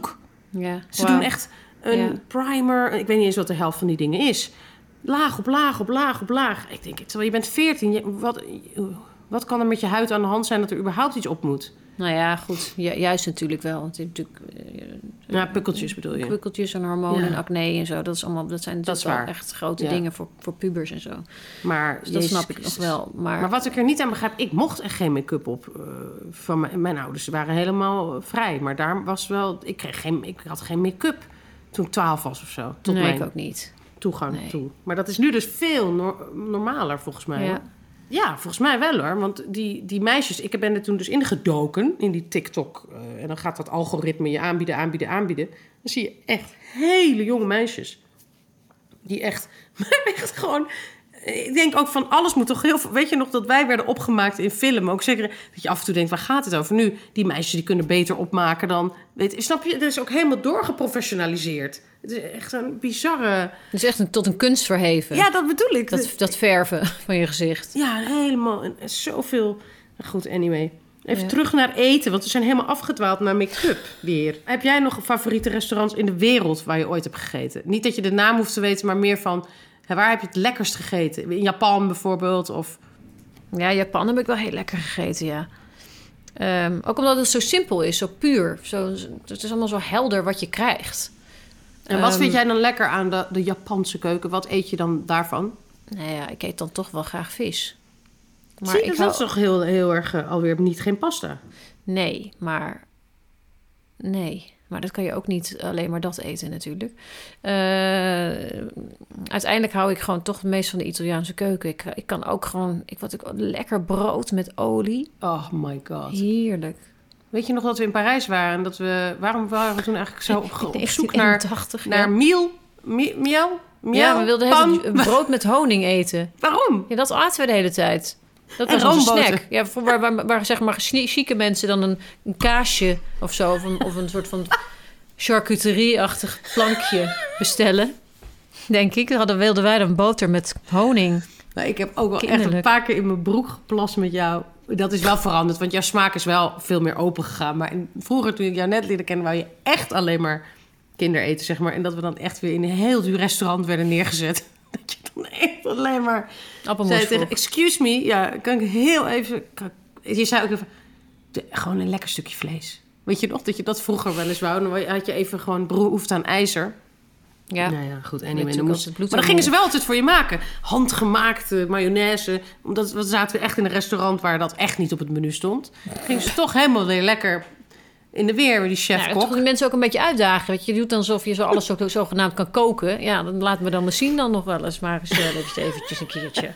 Ja. Ze doen echt een primer. Ik weet niet eens wat de helft van die dingen is. Laag op laag op laag op laag. Ik denk, terwijl je bent 14. Wat kan er met je huid aan de hand zijn dat er überhaupt iets op moet? Nou ja, goed. Juist natuurlijk wel. Het is natuurlijk, pukkeltjes bedoel je? Pukkeltjes en hormonen en acne en zo. Dat zijn wel echt grote dingen voor pubers en zo. Maar dus dat snap ik nog wel. Maar wat ik er niet aan begrijp... Ik mocht echt geen make-up op. Van mijn ouders waren helemaal vrij. Maar daar was wel... Ik had geen make-up toen ik 12 was of zo. Nee, ik ook niet. Toegang toe. Maar dat is nu dus veel normaler volgens mij. Ja. Ja, volgens mij wel hoor. Want die meisjes... Ik ben er toen dus ingedoken in die TikTok. En dan gaat dat algoritme je aanbieden. Dan zie je echt hele jonge meisjes. Die echt gewoon... Ik denk ook van alles moet toch heel veel... Weet je nog dat wij werden opgemaakt in film? Ook zeker dat je af en toe denkt, waar gaat het over nu? Die meisjes die kunnen beter opmaken dan... Snap je? Het is ook helemaal doorgeprofessionaliseerd. Het is echt een bizarre... Het is echt tot een kunst verheven. Ja, dat bedoel ik. Dat verven van je gezicht. Ja, helemaal. En zoveel... Goed, anyway. Even terug naar eten, want we zijn helemaal afgedwaald naar make-up weer. Heb jij nog favoriete restaurants in de wereld waar je ooit hebt gegeten? Niet dat je de naam hoeft te weten, maar meer van... Waar heb je het lekkerst gegeten? In Japan bijvoorbeeld? Of... Ja, Japan heb ik wel heel lekker gegeten, ja. Ook omdat het zo simpel is, zo puur. Het is allemaal zo helder wat je krijgt. En wat vind jij dan lekker aan de Japanse keuken? Wat eet je dan daarvan? Nou ja, ik eet dan toch wel graag vis. Maar Zie, dat is toch heel erg alweer geen pasta? Nee, maar dat kan je ook niet alleen maar dat eten natuurlijk. Uiteindelijk hou ik gewoon toch het meest van de Italiaanse keuken. Ik kan ook gewoon... lekker brood met olie. Oh my god. Heerlijk. Weet je nog dat we in Parijs waren? En dat waarom waren we toen eigenlijk zo op zoek naar miel? Ja, we wilden een brood met honing eten. Waarom? Ja, dat aten we de hele tijd. Dat was onze snack. Ja, waar zeg maar chique mensen dan een kaasje of zo... of een soort van charcuterie-achtig plankje bestellen. Denk ik. Wilden wij dan boter met honing. Nou, ik heb ook wel echt een paar keer in mijn broek geplast met jou. Dat is wel veranderd, want jouw smaak is wel veel meer open gegaan. Maar vroeger, toen ik jou net leerde kennen... wou je echt alleen maar kindereten, zeg maar. En dat we dan echt weer in een heel duur restaurant werden neergezet... Dat je dan echt alleen maar... Appelmoes tegen, excuse me, ja, kan ik heel even... Je zei ook even, gewoon een lekker stukje vlees. Weet je nog, dat je dat vroeger wel eens wou? Dan had je even gewoon behoefte aan ijzer. Ja. Nou ja, goed. Anyway, maar dan gingen ze wel altijd voor je maken. Handgemaakte mayonaise. Omdat we zaten echt in een restaurant waar dat echt niet op het menu stond. Dan gingen ze toch helemaal weer lekker... in de weer, die chef-kok. Ja, die mensen ook een beetje uitdagen. Want je doet dan alsof je alles zogenaamd kan koken. Ja, dan laat me dan misschien dan nog wel eens. Maar eens eventjes een keertje.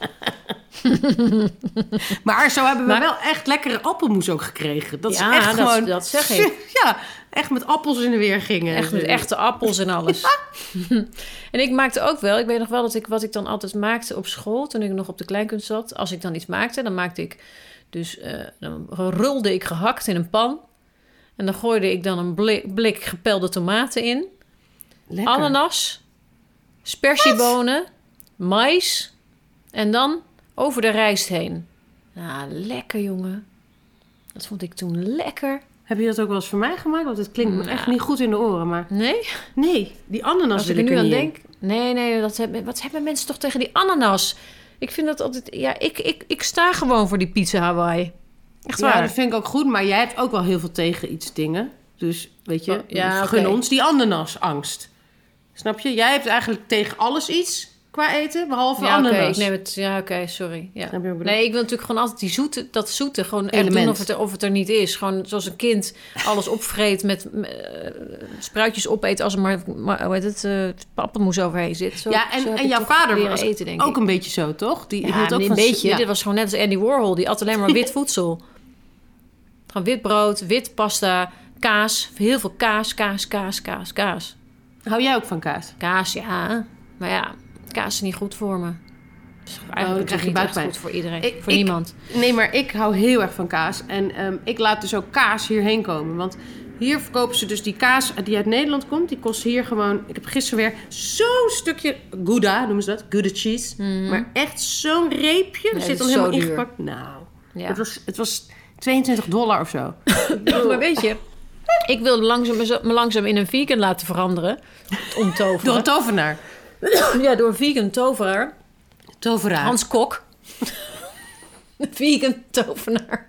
Maar zo hebben we wel echt lekkere appelmoes ook gekregen. Dat is echt gewoon... dat zeg ik. Ja, echt met appels in de weer gingen. Echt met echte appels en alles. Ja. En ik maakte ook wel... Ik weet nog wel wat ik dan altijd maakte op school... toen ik nog op de kleinkunst zat. Als ik dan iets maakte, dan maakte ik... Dus dan rolde ik gehakt in een pan... En dan gooide ik dan een blik gepelde tomaten in. Lekker. Ananas. Spersiebonen. Mais. En dan over de rijst heen. Nou, lekker, jongen. Dat vond ik toen lekker. Heb je dat ook wel eens voor mij gemaakt? Want het klinkt me echt niet goed in de oren. Maar... Nee? Nee, die ananas als wil ik er nu aan denk. Nee, wat hebben mensen toch tegen die ananas? Ik vind dat altijd... Ja, ik sta gewoon voor die pizza Hawaii. Echt waar. Ja, dat vind ik ook goed. Maar jij hebt ook wel heel veel tegen iets dingen. Dus, weet je, gun ons die ananasangst. Snap je? Jij hebt eigenlijk tegen alles iets qua eten, behalve ananas. Ja, ik neem het... Ja, oké, sorry. Ja. Nee, ik wil natuurlijk gewoon altijd dat zoete gewoon echt doen of het er niet is. Gewoon zoals een kind alles opvreet met spruitjes opeet als er maar hoe heet het, appelmoes overheen zit. Zo, ja, en jouw vader was eten, denk ik. Ook een beetje zo, toch? Die hield ook een beetje. Ja. Dit was gewoon net als Andy Warhol. Die at alleen maar wit voedsel. Gewoon wit brood, wit pasta, kaas. Heel veel kaas. Hou jij ook van kaas? Kaas, ja. Maar ja, kaas is niet goed voor me. Dus eigenlijk krijg je niet echt goed voor iedereen. Voor niemand. Nee, maar ik hou heel erg van kaas. En ik laat dus ook kaas hierheen komen. Want hier verkopen ze dus die kaas die uit Nederland komt. Die kost hier gewoon... Ik heb gisteren weer zo'n stukje Gouda, noemen ze dat. Gouda cheese. Mm-hmm. Maar echt zo'n reepje. Er zit al helemaal ingepakt. Nou, ja. Het was $22 of zo. Maar weet je, Ik wil me langzaam in een vegan laten veranderen. Omtoveren. Door een tovenaar. Ja, door een vegan toveraar. Toveraar. Hans Kok. Vegan tovenaar.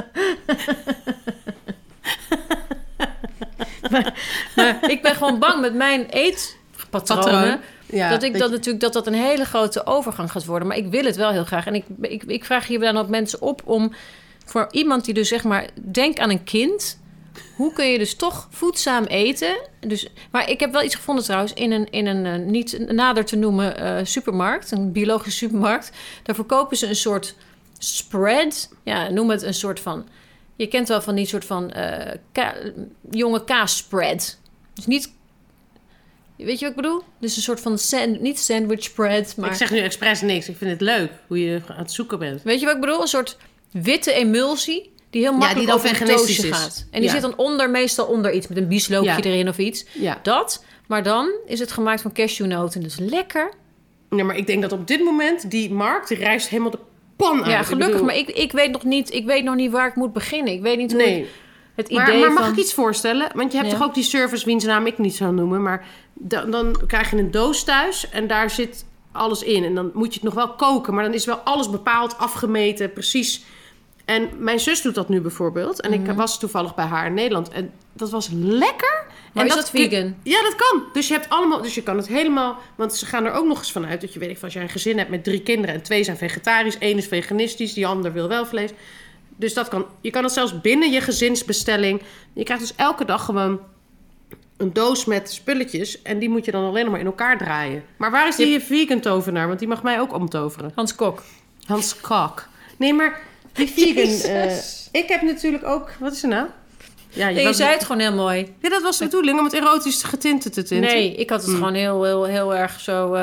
maar ik ben gewoon bang met mijn eetpatronen. Ja, dat een hele grote overgang gaat worden. Maar ik wil het wel heel graag. En ik vraag hier dan ook mensen op om... voor iemand die dus zeg maar... denk aan een kind... hoe kun je dus toch voedzaam eten? Dus, maar ik heb wel iets gevonden trouwens... in een niet nader te noemen supermarkt. Een biologische supermarkt. Daar verkopen ze een soort spread. Ja, noem het een soort van... je kent wel van die soort van... jonge kaasspread. Dus niet... weet je wat ik bedoel? Dus een soort van... niet sandwich spread, maar... Ik zeg nu expres niks. Ik vind het leuk hoe je aan het zoeken bent. Weet je wat ik bedoel? Een soort witte emulsie... die heel makkelijk die over een toastje gaat. En die zit dan meestal onder iets... met een biesloopje erin of iets. Ja. Dat. Maar dan is het gemaakt van cashewnoten. Dus lekker. Ja, maar ik denk dat op dit moment... die markt die rijst helemaal de pan uit. Ja, gelukkig. Maar ik weet nog niet waar ik moet beginnen. Ik weet niet hoe het idee maar mag ik iets voorstellen? Want je hebt toch ook die service... wiens naam ik niet zou noemen... maar dan krijg je een doos thuis... en daar zit alles in. En dan moet je het nog wel koken... maar dan is wel alles bepaald, afgemeten, precies... En mijn zus doet dat nu bijvoorbeeld. En ik was toevallig bij haar in Nederland. En dat was lekker. Maar en is dat vegan? Ja, dat kan. Dus je hebt allemaal... Dus je kan het helemaal... Want ze gaan er ook nog eens vanuit... dat je weet ik, als jij een gezin hebt met 3 kinderen... en 2 zijn vegetarisch, 1 is veganistisch... die ander wil wel vlees. Dus dat kan... Je kan het zelfs binnen je gezinsbestelling... Je krijgt dus elke dag gewoon... een doos met spulletjes... en die moet je dan alleen nog maar in elkaar draaien. Maar waar is die vegan tovenaar? Want die mag mij ook omtoveren. Hans Kok. Hans Kok. Nee, maar... Die vegan. Ik heb natuurlijk ook... Wat is er nou? Ja, je zei het gewoon heel mooi. Ja, dat was de bedoeling, om het erotisch getinte te tinten. Nee, ik had het gewoon heel erg zo...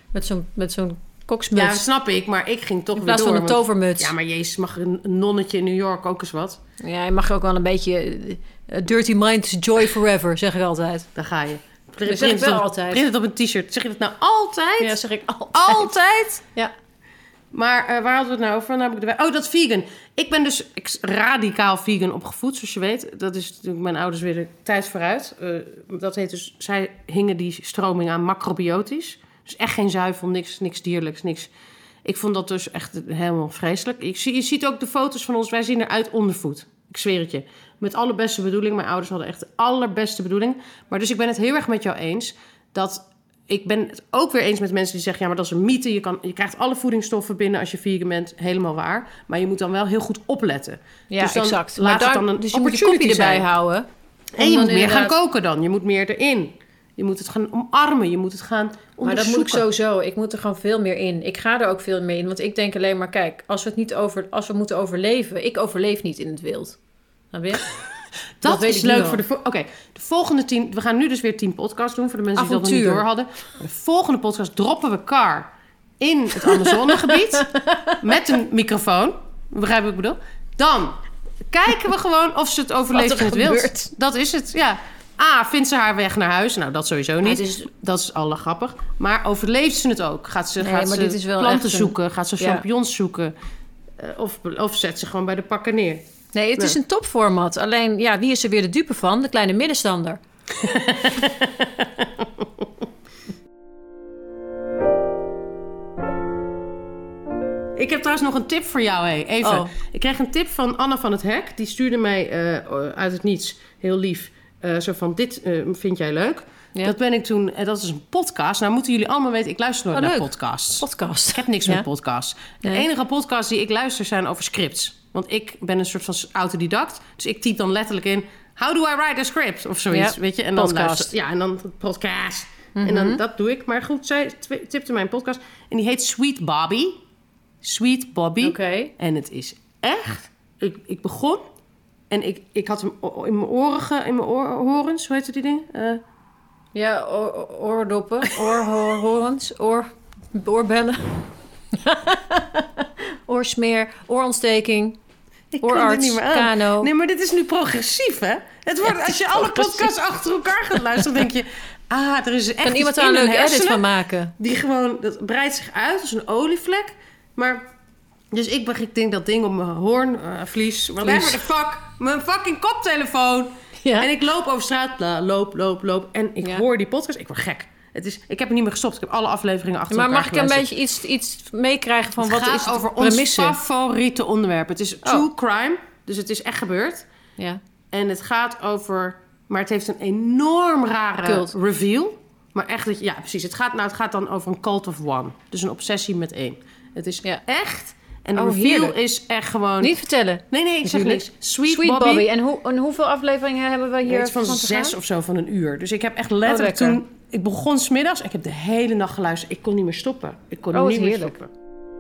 met zo'n koksmuts. Ja, dat snap ik, maar ik ging toch in plaats weer door. Van een tovermuts. Ja, maar jezus, mag een nonnetje in New York ook eens wat? Ja, je mag ook wel een beetje... dirty mind is joy forever, zeg ik altijd. Daar ga je. Dat zeg ik wel altijd. Print het op een t-shirt. Zeg je dat nou altijd? Ja, zeg ik altijd. Altijd? Ja. Maar waar hadden we het nou over? Dan heb ik erbij. Oh, dat vegan. Ik ben dus radicaal vegan opgevoed, zoals je weet. Dat is natuurlijk mijn ouders weer de tijd vooruit. Dat heet dus... Zij hingen die stroming aan macrobiotisch. Dus echt geen zuivel, niks dierlijks, niks... Ik vond dat dus echt helemaal vreselijk. Je ziet ook de foto's van ons. Wij zien eruit ondervoed. Ik zweer het je. Met alle beste bedoelingen. Mijn ouders hadden echt de allerbeste bedoelingen. Maar dus ik ben het heel erg met jou eens... dat... Ik ben het ook weer eens met mensen die zeggen... ja, maar dat is een mythe. Je krijgt alle voedingsstoffen binnen als je vegan bent. Helemaal waar. Maar je moet dan wel heel goed opletten. Ja, dus dan exact. Laat het dan een dus je moet je kopje erbij houden. En je moet meer gaan koken dan. Je moet meer erin. Je moet het gaan omarmen. Je moet het gaan onderzoeken. Maar dat moet ik sowieso. Ik moet er gewoon veel meer in. Ik ga er ook veel meer in. Want ik denk alleen maar... Kijk, als we moeten overleven... Ik overleef niet in het wild. Dan weer... Dat is leuk voor de volgende 10... We gaan nu dus weer 10 podcasts doen... voor de mensen die dat nog niet door hadden. De volgende podcast droppen we Car in het Amazonegebied... met een microfoon. Begrijp wat ik bedoel? Dan kijken we gewoon of ze het overleeft in het wild. Dat is het, ja. Vindt ze haar weg naar huis? Nou, dat sowieso niet. Dat is alle grappig. Maar overleeft ze het ook? Gaat ze planten zoeken? Gaat ze champignons zoeken? Of zet ze gewoon bij de pakken neer? Nee, het is een topformat. Alleen, ja, wie is er weer de dupe van? De kleine middenstander. Ik heb trouwens nog een tip voor jou. Even. Oh. Ik kreeg een tip van Anna van het Hek. Die stuurde mij uit het niets, heel lief... zo van, dit vind jij leuk? Ja. Dat ben ik toen... dat is een podcast. Nou, moeten jullie allemaal weten... Ik luister nooit naar podcasts. Podcast. Ik heb niks met podcasts. De enige podcasts die ik luister zijn over scripts. Want ik ben een soort van autodidact. Dus ik typ dan letterlijk in... How do I write a script? Of zoiets, weet je? En dan podcast. En dan podcast. En dan dat doe ik. Maar goed, zij tipte mij een podcast. En die heet Sweet Bobby. Sweet Bobby. Okay. En het is echt... Ik begon... En ik had hem in mijn oorhorens. Hoe heet die ding? Ja, oordoppen. Oorhorens. Oorbellen. Oorsmeer. Oorontsteking. Oorarts. Kano. Nee, maar dit is nu progressief, hè? Het wordt, als je alle podcasts achter elkaar gaat luisteren... denk je... er is echt kan iemand daar een leuke edit van maken? Die gewoon... Dat breidt zich uit als een olievlek. Maar Dus ik denk dat ding op mijn hoornvlies. Whatever the fuck. Mijn fucking koptelefoon. Ja. En ik loop over straat. Loop. En ik hoor die podcast. Ik word gek. Ik heb er niet meer gestopt. Ik heb alle afleveringen achter elkaar Maar mag ik een geluisterd. beetje iets meekrijgen van wat is Het gaat het over premisse? ons favoriete onderwerp. Het is true crime. Dus het is echt gebeurd. Ja. En het gaat over... Maar het heeft een enorm rare Cult. reveal. Maar echt... Ja, precies. Het gaat dan over een cult of one. Dus een obsessie met één. Het is echt... En de reveal heerlijk. is echt gewoon... Niet vertellen. Nee, zeg niks. Sweet Bobby. En hoeveel afleveringen hebben we hier Iets van te 6 gaan? of zo van een uur. Dus ik heb echt letterlijk lekker. toen... Ik begon 's middags. Ik heb de hele nacht geluisterd. Ik kon niet meer stoppen. Niet meer stoppen.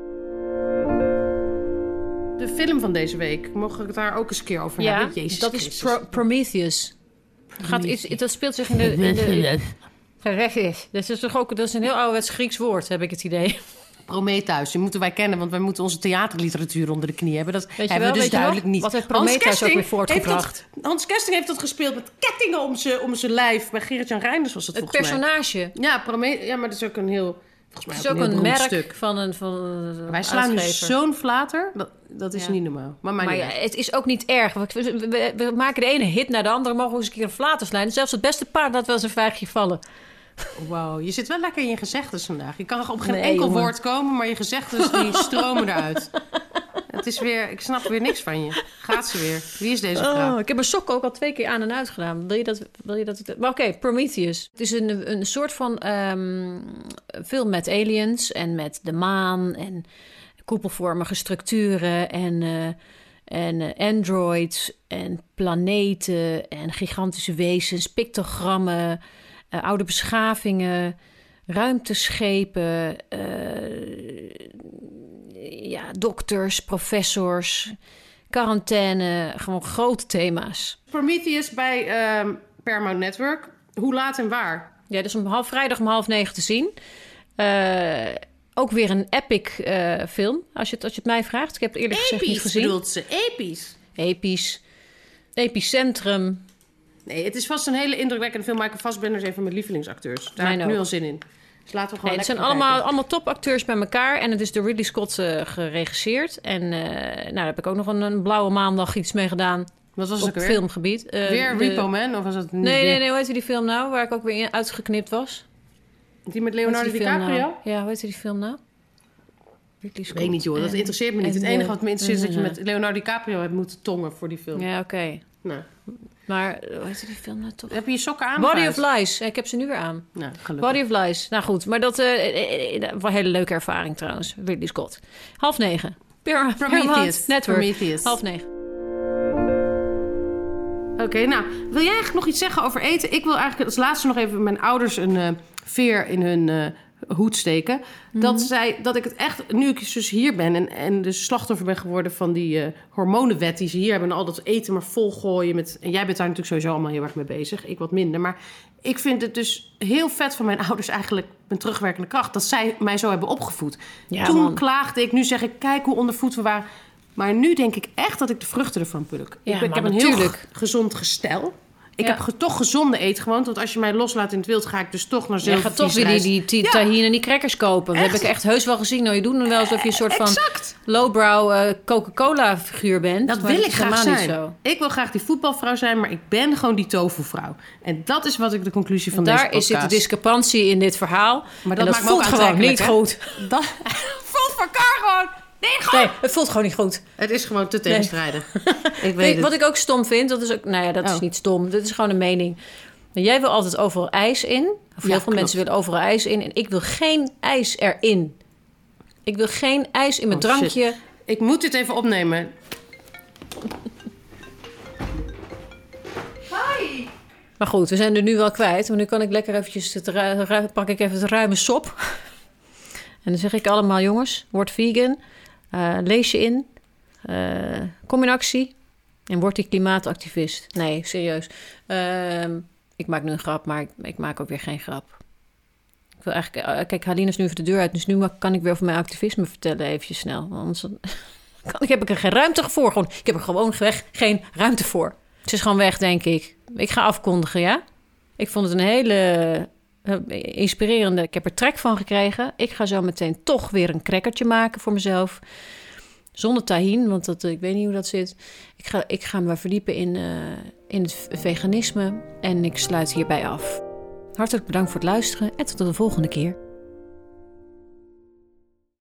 De film van deze week. Mogen we het daar ook eens een keer over hebben? Jezus dat Christus. is Prometheus. Dat speelt zich in de dat is toch ook... Dat is een heel ouderwets Grieks woord, heb ik het idee. Prometheus, die moeten wij kennen, want wij moeten onze theaterliteratuur onder de knie hebben. Dat Weet je hebben wel, we dus weet je duidelijk nog? niet. Wat heeft Hans Prometheus ook weer Kesting voortgebracht? Hans Kesting heeft dat gespeeld met kettingen om zijn lijf. Bij Gerrit-Jan Reinders was het Het volgens mij. personage. Ja, maar dat is ook een heel... Volgens mij Het is ook heel een beroemd merk stuk. van een Wij slaan nu uitgever. zo'n flater. Dat is niet normaal. Maar ja, het is ook niet erg. We maken de ene hit naar de andere. Mogen we eens een keer een flaterslijnen. Zelfs het beste paard laat wel eens een vijgje vallen. Wauw, je zit wel lekker in je gezegdes vandaag. Je kan op geen Nee, enkel jongen. woord komen, maar je gezegdes die stromen eruit. Het is weer, ik snap weer niks van je. Gaat ze weer? Wie is deze vrouw? Ik heb mijn sokken ook al 2 keer aan en uit gedaan. Wil je dat? Maar oké, Prometheus. Het is een soort van film met aliens en met de maan en koepelvormige structuren en androids en planeten en gigantische wezens, pictogrammen, oude beschavingen, ruimteschepen, dokters, professors, quarantaine, gewoon grote thema's. Prometheus bij Paramount Network. Hoe laat en waar? Ja, dus vrijdag om 8:30 te zien. Ook weer een epic film, als je het mij vraagt. Ik heb het eerlijk gezegd niet gezien. Bedoelt ze? Episch. Epicentrum. Nee, het is vast een hele indrukwekkende film. Michael Fassbender is een van mijn lievelingsacteurs. Daar heb ik nu al zin in. Dus laten we gewoon Het zijn lekker allemaal topacteurs bij elkaar. En het is door Ridley Scott geregisseerd. En daar heb ik ook nog een blauwe maandag iets mee gedaan. Wat was op het ook weer? filmgebied. Weer Repo Man? Of was het niet Nee, hoe heette die film nou? Waar ik ook weer uitgeknipt was. Die met Leonardo DiCaprio? Nou? Ja, hoe heette die film nou? Ridley Scott. Weet ik niet, joh. Dat interesseert me niet. Het enige wat me interesseert is dat je met Leonardo DiCaprio hebt moeten tongen voor die film. Ja, oké. Nou. Maar hoe heette die film nou toch? Heb je je sokken aan? Body of Lies. Ik heb ze nu weer aan. Nou, gelukkig. Body of Lies. Nou goed, maar dat was een hele leuke ervaring trouwens. Ridley Scott. 8:30. Prometheus. Network. Prometheus. 8:30. Oké, nou, wil jij eigenlijk nog iets zeggen over eten? Ik wil eigenlijk als laatste nog even mijn ouders een veer in hun hoed steken. Dat ik het echt, nu ik dus hier ben en dus slachtoffer ben geworden van die hormonenwet die ze hier hebben en al dat eten maar volgooien met. En jij bent daar natuurlijk sowieso allemaal heel erg mee bezig. Ik wat minder. Maar ik vind het dus heel vet van mijn ouders eigenlijk met terugwerkende kracht dat zij mij zo hebben opgevoed. Ja, Toen klaagde ik, nu zeg ik, kijk hoe ondervoed we waren. Maar nu denk ik echt dat ik de vruchten ervan pluk. Ja, ik heb een heel gezond gestel. Ik heb toch gezonde eten gewoond. Want als je mij loslaat in het wild, ga ik dus toch naar Je gaat toch weer die tahine en die crackers kopen. Dat heb ik echt heus wel gezien. Nou, je doet nu wel alsof je een soort van lowbrow Coca-Cola-figuur bent. Dat maar wil ik graag zijn. Niet zo. Ik wil graag die voetbalvrouw zijn, maar ik ben gewoon die tofu-vrouw. En dat is wat ik de conclusie van deze podcast. Daar zit de discrepantie in dit verhaal. Maar dat maakt me voelt ook gewoon niet goed. Dat voelt voor elkaar gewoon. Nee, het voelt gewoon niet goed. Het is gewoon te tegenstrijdig. Ik weet het. Wat ik ook stom vind, dat is ook, is niet stom. Dat is gewoon een mening. Jij wil altijd overal ijs in. Of heel veel mensen willen overal ijs in. En ik wil geen ijs erin. Ik wil geen ijs in mijn drankje. Shit. Ik moet dit even opnemen. Hi! Maar goed, we zijn er nu wel kwijt. Want nu kan ik lekker eventjes pak ik even het ruime sop. En dan zeg ik allemaal, jongens, word vegan. Lees je in. Kom in actie. En word die klimaatactivist. Nee, serieus. Ik maak nu een grap, maar ik maak ook weer geen grap. Ik wil eigenlijk... kijk, Haline is nu even de deur uit. Dus nu kan ik weer over mijn activisme vertellen even snel. Anders heb ik er geen ruimte voor. Ik heb er gewoon geen ruimte voor. Het is gewoon weg, denk ik. Ik ga afkondigen, ja? Ik vond het een hele inspirerende... Ik heb er trek van gekregen. Ik ga zo meteen toch weer een crackertje maken voor mezelf. Zonder tahin, want ik weet niet hoe dat zit. Ik ga me verdiepen in het veganisme. En ik sluit hierbij af. Hartelijk bedankt voor het luisteren en tot de volgende keer.